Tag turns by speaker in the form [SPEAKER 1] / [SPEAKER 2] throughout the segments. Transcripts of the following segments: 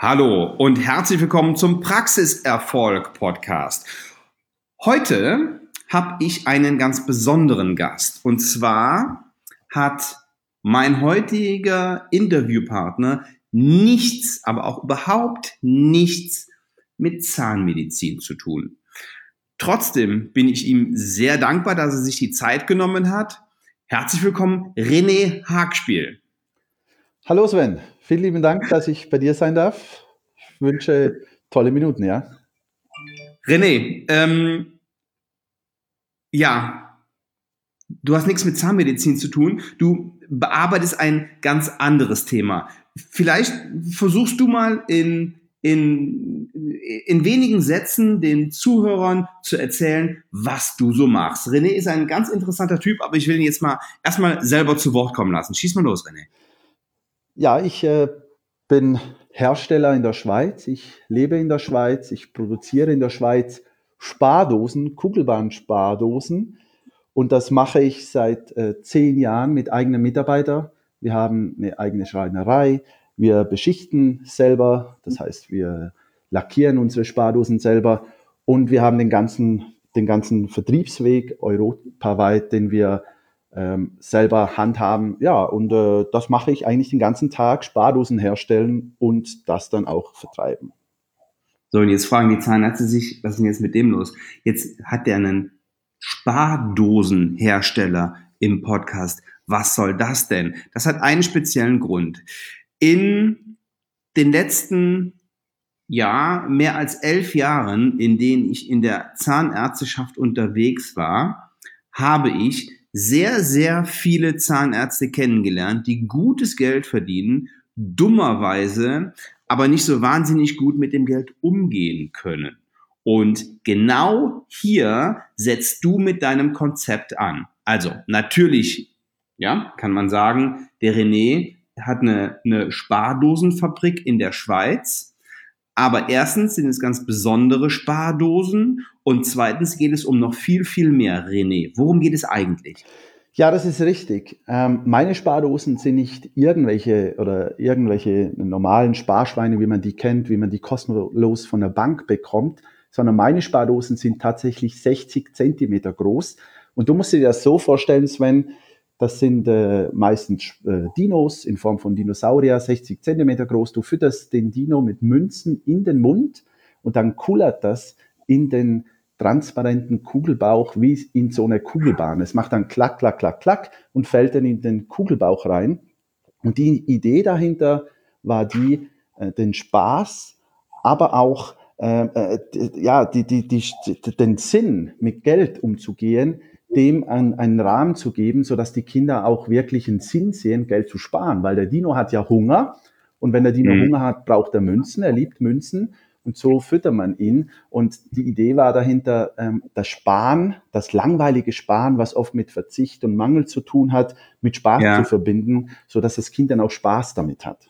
[SPEAKER 1] Hallo und herzlich willkommen zum Praxiserfolg-Podcast. Heute habe ich einen ganz besonderen Gast. Und zwar hat mein heutiger Interviewpartner nichts, aber auch überhaupt nichts mit Zahnmedizin zu tun. Trotzdem bin ich ihm sehr dankbar, dass er sich die Zeit genommen hat. Herzlich willkommen, René Hagspiel.
[SPEAKER 2] Hallo Sven, vielen lieben Dank, dass ich bei dir sein darf. Ich wünsche tolle Minuten, ja.
[SPEAKER 1] René, ja, du hast nichts mit Zahnmedizin zu tun. Du bearbeitest ein ganz anderes Thema. Vielleicht versuchst du mal in wenigen Sätzen den Zuhörern zu erzählen, was du so machst. René ist ein ganz interessanter Typ, aber ich will ihn jetzt mal erstmal selber zu Wort kommen lassen. Schieß mal los, René.
[SPEAKER 2] Ja, ich bin Hersteller in der Schweiz, ich lebe in der Schweiz, ich produziere in der Schweiz Spardosen, Kugelbahn-Spardosen, und das mache ich seit 10 Jahren mit eigenen Mitarbeitern. Wir haben eine eigene Schreinerei, wir beschichten selber, das heißt, wir lackieren unsere Spardosen selber, und wir haben den ganzen Vertriebsweg europaweit, den wir selber handhaben. Ja, und das mache ich eigentlich den ganzen Tag: Spardosen herstellen und das dann auch vertreiben.
[SPEAKER 1] So, und jetzt fragen die Zahnärzte sich, was ist denn jetzt mit dem los? Jetzt hat der einen Spardosenhersteller im Podcast. Was soll das denn? Das hat einen speziellen Grund. In den letzten, mehr als 11 Jahren, in denen ich in der Zahnärzteschaft unterwegs war, habe ich sehr, sehr viele Zahnärzte kennengelernt, die gutes Geld verdienen, dummerweise aber nicht so wahnsinnig gut mit dem Geld umgehen können. Und genau hier setzt du mit deinem Konzept an. Also natürlich, ja, kann man sagen, der René hat eine Spardosenfabrik in der Schweiz. Aber erstens sind es ganz besondere Spardosen und zweitens geht es um noch viel, viel mehr. René, worum geht es eigentlich?
[SPEAKER 2] Ja, das ist richtig. Meine Spardosen sind nicht irgendwelche normalen Sparschweine, wie man die kennt, wie man die kostenlos von der Bank bekommt, sondern meine Spardosen sind tatsächlich 60 Zentimeter groß. Und du musst dir das so vorstellen, Sven, das sind meistens Dinos in Form von Dinosaurier, 60 Zentimeter groß. Du fütterst den Dino mit Münzen in den Mund und dann kullert das in den transparenten Kugelbauch wie in so eine Kugelbahn. Es macht dann klack, klack, klack, klack und fällt dann in den Kugelbauch rein. Und die Idee dahinter war den Spaß, aber auch den Sinn, mit Geld umzugehen, dem einen Rahmen zu geben, sodass die Kinder auch wirklich einen Sinn sehen, Geld zu sparen. Weil der Dino hat ja Hunger, und wenn der Dino Hunger hat, braucht er Münzen, er liebt Münzen. Und so füttert man ihn. Und die Idee war dahinter, das Sparen, das langweilige Sparen, was oft mit Verzicht und Mangel zu tun hat, mit Spaß zu verbinden, sodass das Kind dann auch Spaß damit hat.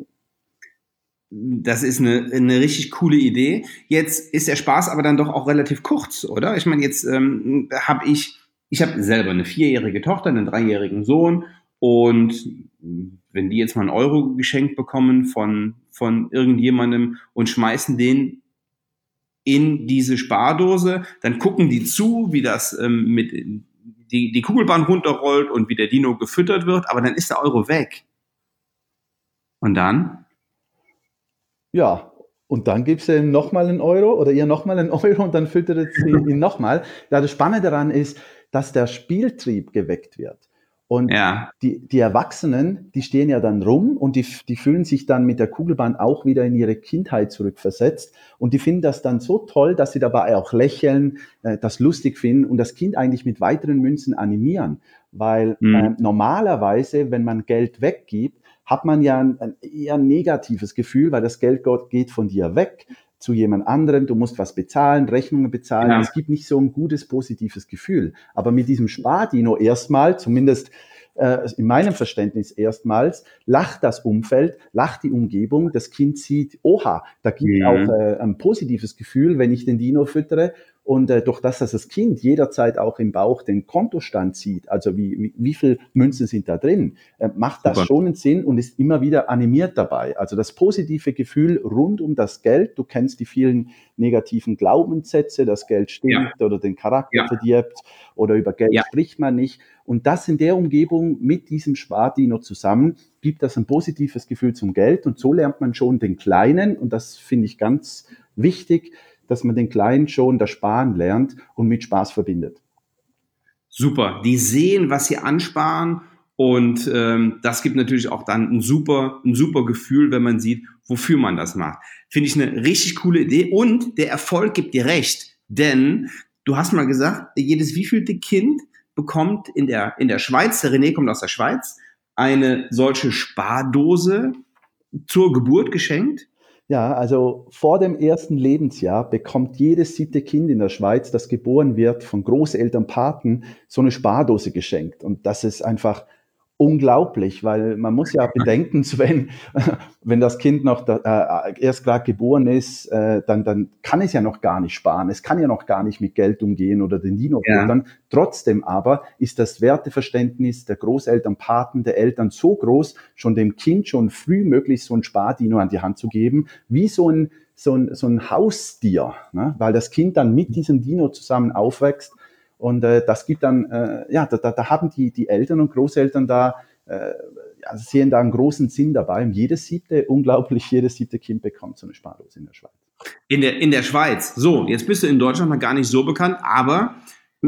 [SPEAKER 1] Das ist eine richtig coole Idee. Jetzt ist der Spaß aber dann doch auch relativ kurz, oder? Ich meine, jetzt habe ich habe selber eine 4-jährige Tochter, einen 3-jährigen Sohn, und wenn die jetzt mal einen Euro geschenkt bekommen von irgendjemandem und schmeißen den in diese Spardose, dann gucken die zu, wie das mit die Kugelbahn runterrollt und wie der Dino gefüttert wird, aber dann ist der Euro weg. Und dann?
[SPEAKER 2] Ja, und dann gibst du ihm nochmal einen Euro oder ihr nochmal einen Euro und dann füttert sie ihn nochmal. Ja, das Spannende daran ist, dass der Spieltrieb geweckt wird. Und
[SPEAKER 1] Ja.
[SPEAKER 2] die Erwachsenen, die stehen ja dann rum und die fühlen sich dann mit der Kugelbahn auch wieder in ihre Kindheit zurückversetzt. Und die finden das dann so toll, dass sie dabei auch lächeln, das lustig finden und das Kind eigentlich mit weiteren Münzen animieren. Weil normalerweise, wenn man Geld weggibt, hat man ja ein eher negatives Gefühl, weil das Geld geht von dir weg zu jemand anderem, du musst was bezahlen, Rechnungen bezahlen. Ja. Es gibt nicht so ein gutes, positives Gefühl. Aber mit diesem Spardino erstmal, zumindest in meinem Verständnis erstmals, lacht das Umfeld, lacht die Umgebung, das Kind sieht, oha, da gibt es auch ein positives Gefühl, wenn ich den Dino füttere. Und durch das, dass das Kind jederzeit auch im Bauch den Kontostand sieht, also wie viel Münzen sind da drin, macht das
[SPEAKER 1] Super.
[SPEAKER 2] schon einen Sinn und ist immer wieder animiert dabei. Also das positive Gefühl rund um das Geld, du kennst die vielen negativen Glaubenssätze, das Geld stinkt oder den Charakter verdirbt oder über Geld spricht man nicht. Und das in der Umgebung mit diesem Spardino zusammen gibt das ein positives Gefühl zum Geld. Und so lernt man schon den Kleinen, und das finde ich ganz wichtig, dass man den Kleinen schon das Sparen lernt und mit Spaß verbindet.
[SPEAKER 1] Super. Die sehen, was sie ansparen, und das gibt natürlich auch dann ein super Gefühl, wenn man sieht, wofür man das macht. Finde ich eine richtig coole Idee, und der Erfolg gibt dir recht, denn du hast mal gesagt, jedes wievielte Kind bekommt in der Schweiz, der René kommt aus der Schweiz, eine solche Spardose zur Geburt geschenkt.
[SPEAKER 2] Ja, also vor dem ersten Lebensjahr bekommt jedes 7. Kind in der Schweiz, das geboren wird, von Großeltern, Paten, so eine Spardose geschenkt. Und das ist einfach unglaublich, weil man muss ja bedenken, Sven, wenn das Kind noch erst gerade geboren ist, dann kann es ja noch gar nicht sparen. Es kann ja noch gar nicht mit Geld umgehen oder den Dino füttern. Trotzdem aber ist das Werteverständnis der Großeltern, Paten, der Eltern so groß, schon dem Kind schon früh möglichst so ein Spardino an die Hand zu geben, wie so ein Haustier, ne? Weil das Kind dann mit diesem Dino zusammen aufwächst. Und das gibt dann, da haben die Eltern und Großeltern sehen da einen großen Sinn dabei. Und jedes siebte Kind bekommt so eine Spardose in der Schweiz.
[SPEAKER 1] In der Schweiz. So, jetzt bist du in Deutschland noch gar nicht so bekannt, aber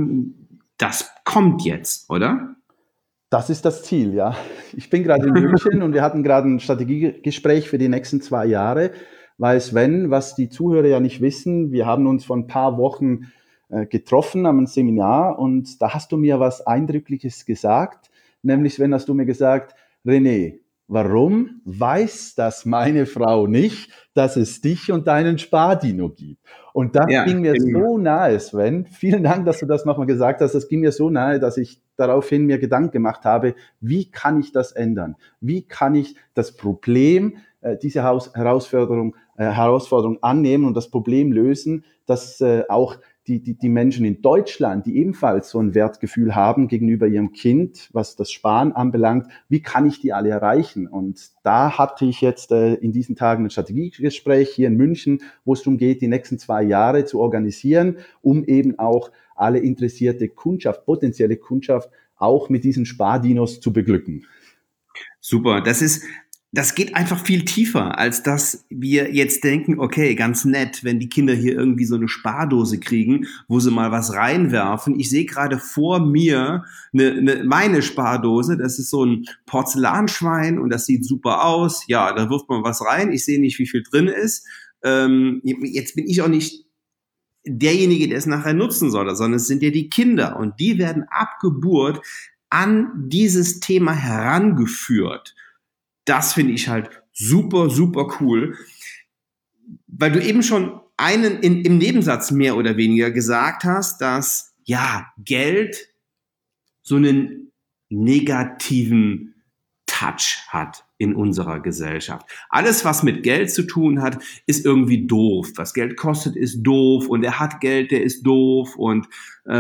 [SPEAKER 1] das kommt jetzt, oder?
[SPEAKER 2] Das ist das Ziel, ja. Ich bin gerade in München und wir hatten gerade ein Strategiegespräch für die nächsten 2 Jahre, weil Sven, was die Zuhörer ja nicht wissen, wir haben uns vor ein paar Wochen getroffen am Seminar, und da hast du mir was Eindrückliches gesagt, nämlich, Sven, hast du mir gesagt, René, warum weiß das meine Frau nicht, dass es dich und deinen Spardino gibt? Und das ging mir so nahe, Sven. Vielen Dank, dass du das nochmal gesagt hast. Das ging mir so nahe, dass ich daraufhin mir Gedanken gemacht habe, wie kann ich das ändern? Wie kann ich das Problem, diese Herausforderung annehmen und das Problem lösen, dass auch die Menschen in Deutschland, die ebenfalls so ein Wertgefühl haben gegenüber ihrem Kind, was das Sparen anbelangt, wie kann ich die alle erreichen? Und da hatte ich jetzt in diesen Tagen ein Strategiegespräch hier in München, wo es darum geht, die nächsten 2 Jahre zu organisieren, um eben auch alle interessierte Kundschaft, potenzielle Kundschaft, auch mit diesen Spardinos zu beglücken.
[SPEAKER 1] Super, das geht einfach viel tiefer, als dass wir jetzt denken, okay, ganz nett, wenn die Kinder hier irgendwie so eine Spardose kriegen, wo sie mal was reinwerfen. Ich sehe gerade vor mir meine Spardose, das ist so ein Porzellanschwein und das sieht super aus. Ja, da wirft man was rein, ich sehe nicht, wie viel drin ist. Jetzt bin ich auch nicht derjenige, der es nachher nutzen soll, sondern es sind ja die Kinder, und die werden ab Geburt an dieses Thema herangeführt. Das finde ich halt super, super cool, weil du eben schon im Nebensatz mehr oder weniger gesagt hast, dass ja Geld so einen negativen Touch hat in unserer Gesellschaft. Alles, was mit Geld zu tun hat, ist irgendwie doof. Was Geld kostet, ist doof, und er hat Geld, der ist doof, und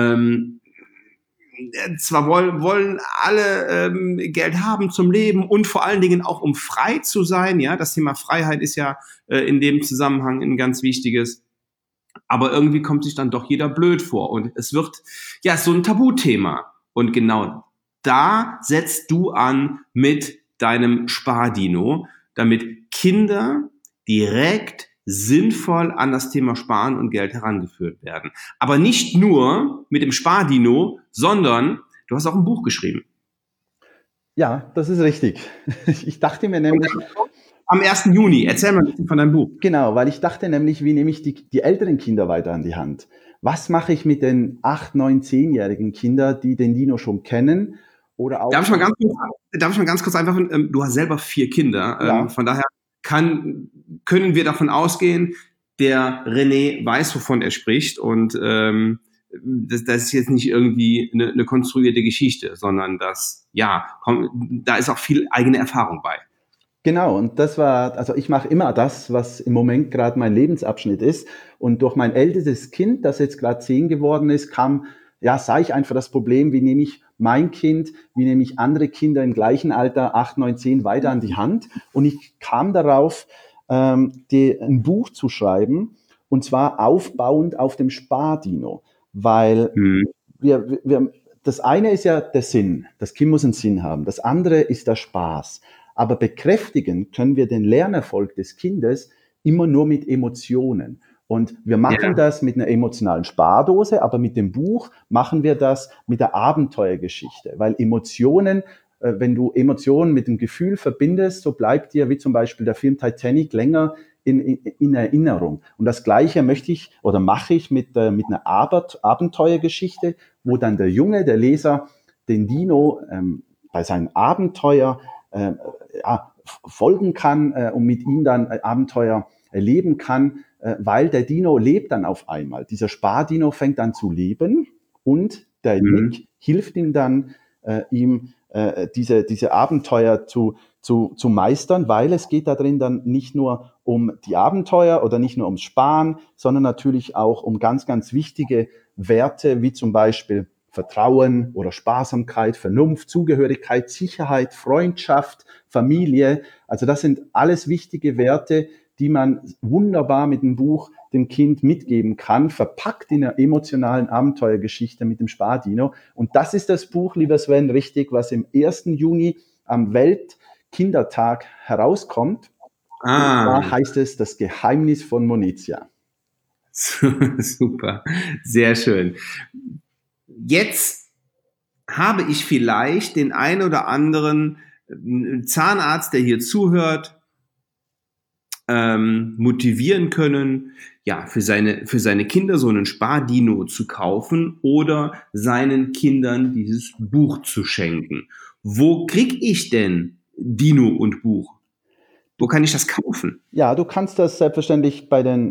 [SPEAKER 1] zwar wollen alle Geld haben zum Leben und vor allen Dingen auch, um frei zu sein. Ja, das Thema Freiheit ist ja in dem Zusammenhang ein ganz wichtiges. Aber irgendwie kommt sich dann doch jeder blöd vor, und es wird ja so ein Tabuthema. Und genau da setzt du an mit deinem Spardino, damit Kinder direkt sinnvoll an das Thema Sparen und Geld herangeführt werden. Aber nicht nur mit dem Spardino, sondern du hast auch ein Buch geschrieben.
[SPEAKER 2] Ja, das ist richtig. Ich dachte mir nämlich...
[SPEAKER 1] Am 1. Juni. Erzähl mal ein bisschen von deinem Buch.
[SPEAKER 2] Genau, weil ich dachte nämlich, wie nehme ich die älteren Kinder weiter an die Hand? Was mache ich mit den 8-, 9-, 10-jährigen Kindern, die den Dino schon kennen? Oder auch... Darf ich
[SPEAKER 1] mal ganz kurz einfach, du hast selber 4 Kinder,
[SPEAKER 2] ja.
[SPEAKER 1] Von daher können wir davon ausgehen, der René weiß, wovon er spricht, und das ist jetzt nicht irgendwie eine konstruierte Geschichte, sondern da ist auch viel eigene Erfahrung bei.
[SPEAKER 2] Genau, und das war, also ich mache immer das, was im Moment gerade mein Lebensabschnitt ist. Und durch mein ältestes Kind, das jetzt gerade 10 geworden ist, sah ich einfach das Problem, wie nehme ich mein Kind, wie nehme ich andere Kinder im gleichen Alter, 8, 9, 10, weiter an die Hand. Und ich kam darauf, ein Buch zu schreiben, und zwar aufbauend auf dem Spardino, weil
[SPEAKER 1] Hm.
[SPEAKER 2] das eine ist ja der Sinn. Das Kind muss einen Sinn haben. Das andere ist der Spaß. Aber bekräftigen können wir den Lernerfolg des Kindes immer nur mit Emotionen. Und wir machen
[SPEAKER 1] Ja.
[SPEAKER 2] das mit einer emotionalen Spardose, aber mit dem Buch machen wir das mit der Abenteuergeschichte. Weil Emotionen, wenn du Emotionen mit dem Gefühl verbindest, so bleibt dir, wie zum Beispiel der Film Titanic, länger in Erinnerung. Und das Gleiche möchte ich oder mache ich mit einer Abenteuergeschichte, wo dann der Junge, der Leser, den Dino bei seinem Abenteuer folgen kann und mit ihm dann Abenteuer erleben kann, weil der Dino lebt dann auf einmal. Dieser Spardino fängt an zu leben und der
[SPEAKER 1] Hm.
[SPEAKER 2] Nick hilft ihm dann, ihm diese Abenteuer zu meistern, weil es geht da drin dann nicht nur um die Abenteuer oder nicht nur ums Sparen, sondern natürlich auch um ganz, ganz wichtige Werte, wie zum Beispiel Vertrauen oder Sparsamkeit, Vernunft, Zugehörigkeit, Sicherheit, Freundschaft, Familie. Also das sind alles wichtige Werte, die man wunderbar mit dem Buch dem Kind mitgeben kann, verpackt in einer emotionalen Abenteuergeschichte mit dem Spardino. Und das ist das Buch, lieber Sven, richtig, was im 1. Juni am Weltkindertag herauskommt. Und zwar
[SPEAKER 1] Ah,
[SPEAKER 2] heißt es Das Geheimnis von Monezia.
[SPEAKER 1] super, sehr schön. Jetzt habe ich vielleicht den ein oder anderen Zahnarzt, der hier zuhört, motivieren können, ja, für seine Kinder so einen Spardino zu kaufen oder seinen Kindern dieses Buch zu schenken. Wo krieg ich denn Dino und Buch? Wo kann ich das kaufen?
[SPEAKER 2] Ja, du kannst das selbstverständlich bei den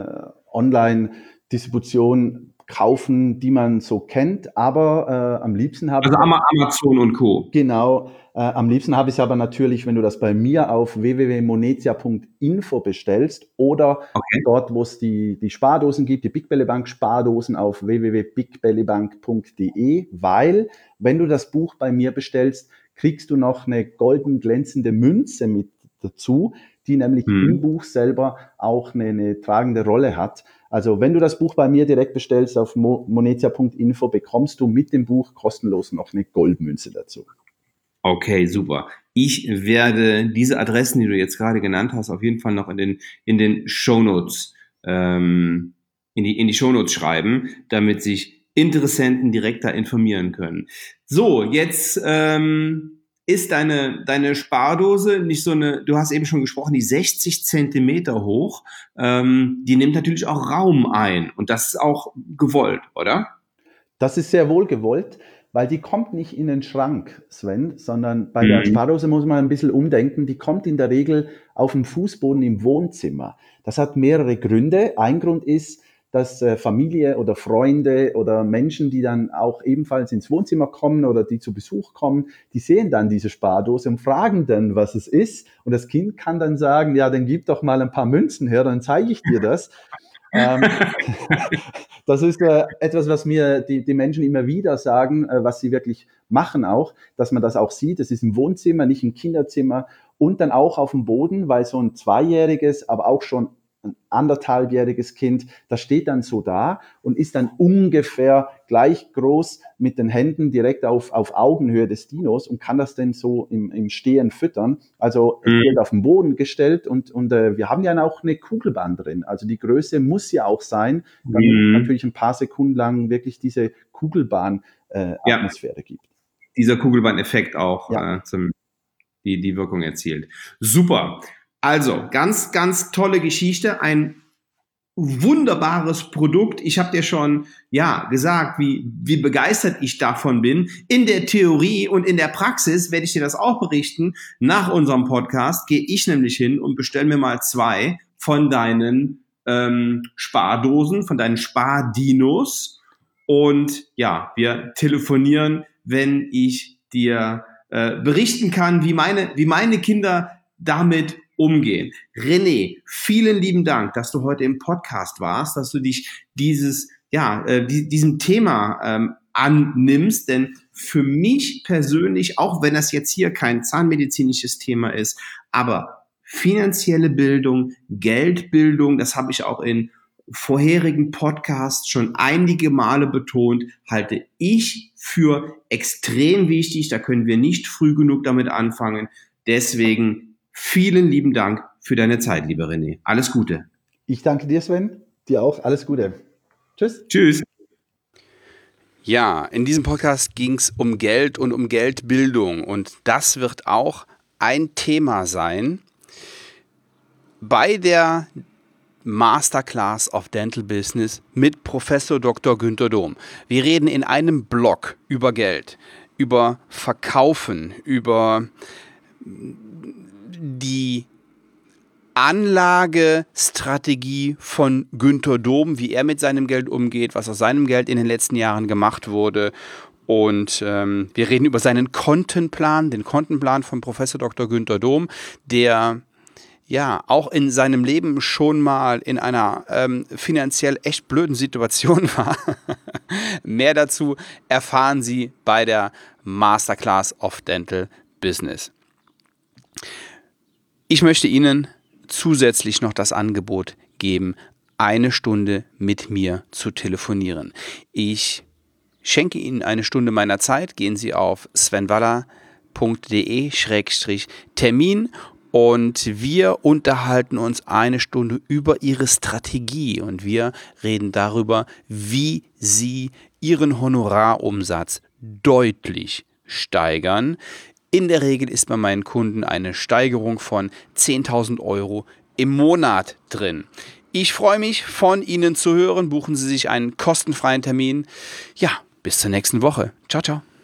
[SPEAKER 2] Online-Distributionen kaufen, die man so kennt, aber am liebsten habe
[SPEAKER 1] Also
[SPEAKER 2] ich
[SPEAKER 1] Amazon und Co.
[SPEAKER 2] genau, am liebsten habe ich es aber natürlich, wenn du das bei mir auf www.monezia.info bestellst oder
[SPEAKER 1] Okay.
[SPEAKER 2] dort, wo es die Spardosen gibt, die Big Belly Bank Spardosen auf www.bigbellybank.de, weil wenn du das Buch bei mir bestellst, kriegst du noch eine golden glänzende Münze mit dazu, die nämlich im
[SPEAKER 1] Hm.
[SPEAKER 2] Buch selber auch eine tragende Rolle hat. Also wenn du das Buch bei mir direkt bestellst auf monezia.info, bekommst du mit dem Buch kostenlos noch eine Goldmünze dazu.
[SPEAKER 1] Okay, super. Ich werde diese Adressen, die du jetzt gerade genannt hast, auf jeden Fall noch in den Shownotes, in die Shownotes schreiben, damit sich Interessenten direkt da informieren können. So, jetzt ist deine Spardose nicht so eine, du hast eben schon gesprochen, die 60 Zentimeter hoch, die nimmt natürlich auch Raum ein und das ist auch gewollt, oder?
[SPEAKER 2] Das ist sehr wohl gewollt, weil die kommt nicht in den Schrank, Sven, sondern bei der
[SPEAKER 1] Mhm.
[SPEAKER 2] Spardose muss man ein bisschen umdenken. Die kommt in der Regel auf dem Fußboden im Wohnzimmer. Das hat mehrere Gründe. Ein Grund ist, dass Familie oder Freunde oder Menschen, die dann auch ebenfalls ins Wohnzimmer kommen oder die zu Besuch kommen, die sehen dann diese Spardose und fragen dann, was es ist. Und das Kind kann dann sagen, ja, dann gib doch mal ein paar Münzen her, dann zeige ich dir das. Ähm, Das ist etwas, was mir die Menschen immer wieder sagen, was sie wirklich machen auch, dass man das auch sieht. Es ist im Wohnzimmer, nicht im Kinderzimmer und dann auch auf dem Boden, weil so ein zweijähriges, aber auch schon ein anderthalbjähriges Kind, das steht dann so da und ist dann ungefähr gleich groß mit den Händen direkt auf Augenhöhe des Dinos und kann das dann so im Stehen füttern. Also es wird
[SPEAKER 1] Mhm.
[SPEAKER 2] auf den Boden gestellt und wir haben ja auch eine Kugelbahn drin. Also die Größe muss ja auch sein, damit es
[SPEAKER 1] Mhm.
[SPEAKER 2] natürlich ein paar Sekunden lang wirklich diese
[SPEAKER 1] Ja,
[SPEAKER 2] Kugelbahn-Atmosphäre gibt.
[SPEAKER 1] dieser Kugelbahn-Effekt auch
[SPEAKER 2] Ja,
[SPEAKER 1] die Wirkung erzielt. Super. Also, ganz, ganz tolle Geschichte. Ein wunderbares Produkt. Ich habe dir schon ja gesagt, wie begeistert ich davon bin. In der Theorie und in der Praxis werde ich dir das auch berichten. Nach unserem Podcast gehe ich nämlich hin und bestelle mir mal 2 von deinen Spardosen, von deinen Spardinos. Und ja, wir telefonieren, wenn ich dir berichten kann, wie meine Kinder damit umgehen. René, vielen lieben Dank, dass du heute im Podcast warst, dass du dich diesem Thema annimmst, denn für mich persönlich, auch wenn das jetzt hier kein zahnmedizinisches Thema ist, aber finanzielle Bildung, Geldbildung, das habe ich auch in vorherigen Podcasts schon einige Male betont, halte ich für extrem wichtig. Da können wir nicht früh genug damit anfangen. Deswegen vielen lieben Dank für deine Zeit, lieber René. Alles Gute.
[SPEAKER 2] Ich danke dir, Sven. Dir auch. Alles Gute. Tschüss.
[SPEAKER 1] Tschüss.
[SPEAKER 3] Ja, in diesem Podcast ging es um Geld und um Geldbildung. Und das wird auch ein Thema sein bei der Masterclass of Dental Business mit Professor Dr. Günther Dohm. Wir reden in einem Blog über Geld, über Verkaufen, über die Anlagestrategie von Günther Dohm, wie er mit seinem Geld umgeht, was aus seinem Geld in den letzten Jahren gemacht wurde. Und wir reden über seinen Kontenplan, den Kontenplan von Professor Dr. Günther Dohm, der ja auch in seinem Leben schon mal in einer finanziell echt blöden Situation war. Mehr dazu erfahren Sie bei der Masterclass of Dental Business. Ich möchte Ihnen zusätzlich noch das Angebot geben, 1 Stunde mit mir zu telefonieren. Ich schenke Ihnen 1 Stunde meiner Zeit. Gehen Sie auf svenwaller.de/termin und wir unterhalten uns 1 Stunde über Ihre Strategie und wir reden darüber, wie Sie Ihren Honorarumsatz deutlich steigern. In der Regel ist bei meinen Kunden eine Steigerung von 10.000 Euro im Monat drin. Ich freue mich, von Ihnen zu hören. Buchen Sie sich einen kostenfreien Termin. Ja, bis zur nächsten Woche. Ciao, ciao.